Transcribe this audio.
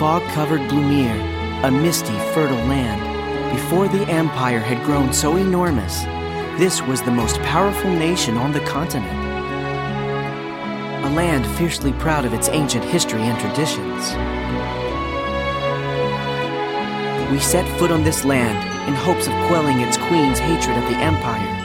fog-covered Blumir, a misty, fertile land. Before the empire had grown so enormous, this was the most powerful nation on the continent. A land fiercely proud of its ancient history and traditions. We set foot on this land in hopes of quelling its queen's hatred of the empire.